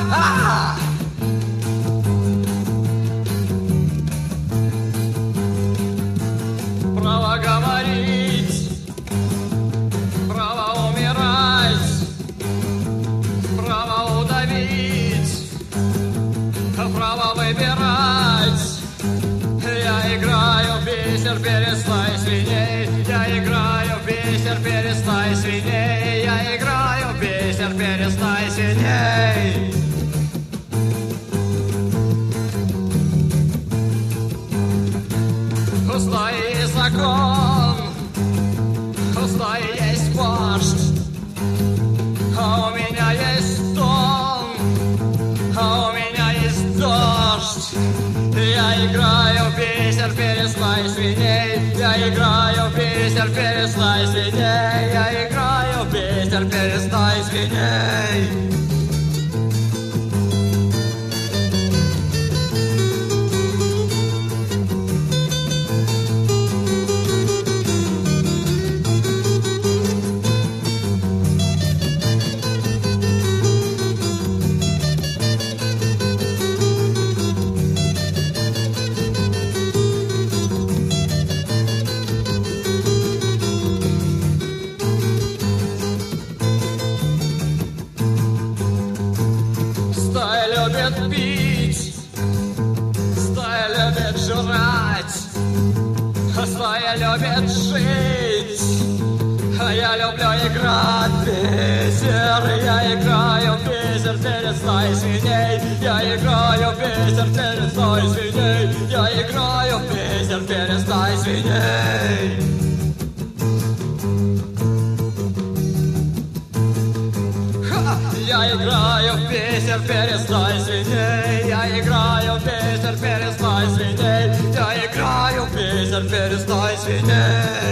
Право говорить, право умирать, право удавить, право выбирать. Я играю в бисер, перестай свиней. Я играю в бисер, перестай свиней. Я играю в бисер, перестай свиней. Пустой закон, пустой есть вождь, а у меня есть дом, а у меня есть дождь. Я играю в бисер, перестай свиней. Я играю в бисер, перестай свиней. Я играю в бисер, перестай свиней. Стая любит пить, стая любит жрать, стая любит жить, а я люблю играть в бисер. Я играю в бисер, перестай свиней. Я играю в бисер, перестай свиней. Я играю в бисер, перестай свиней. Я играю в бисер, перестай свиней. Я играю в бисер, перестай свиней. Я играю в бисер, перестай свиней.